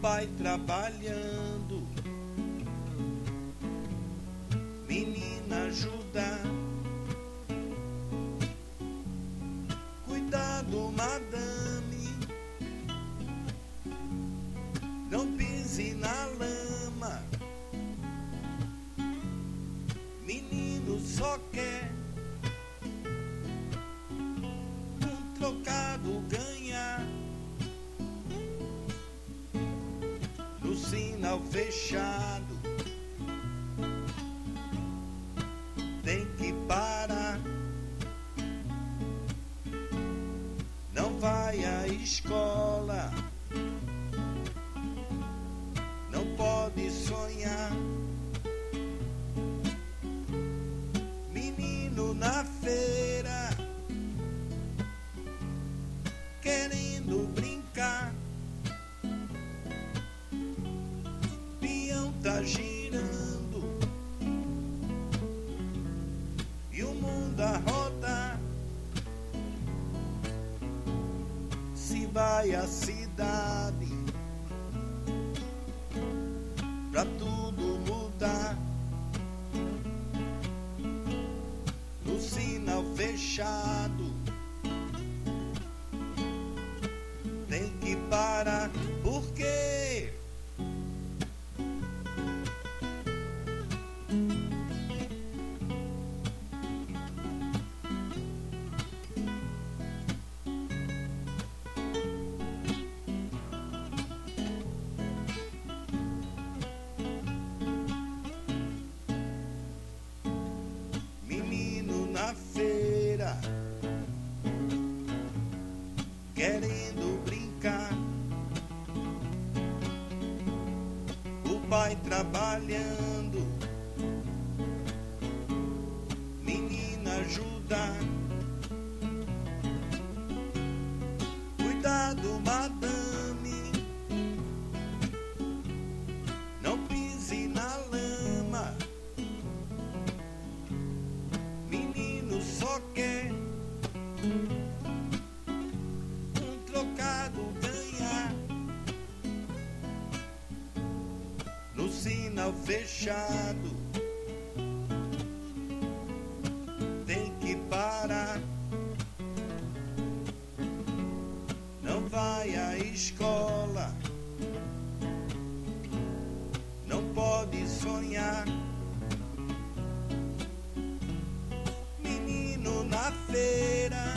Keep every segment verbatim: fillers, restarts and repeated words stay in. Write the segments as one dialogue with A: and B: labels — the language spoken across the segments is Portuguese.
A: pai trabalhando, menina ajuda. Cuidado, madame, não pise na lama. Menino só quer um trocado ganhar. No sinal fechado tem que parar. Não vai à escola, não pode sonhar. Menino na feira, querendo brincar. Peão tá girando e o mundo a rodar. Se vai à cidade pra tudo mudar. No sinal fechado tem que parar. Por quê? Menino na feira, querendo brincar. O pai trabalhando, menina ajuda. Cuidado, madame, não pise na lama. Menino só quer um trocado ganhar. No sinal fechado tem que parar. Não vai à escola, não pode sonhar. Menino na feira,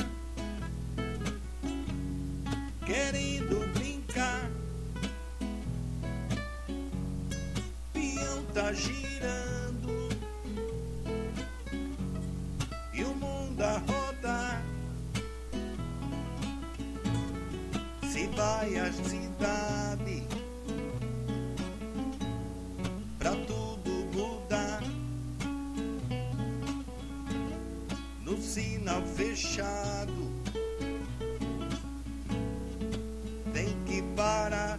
A: querendo brincar. Peão tá girando e o mundo a rodar. Se vai à cidade pra tudo mudar. No sinal fechado tem que parar.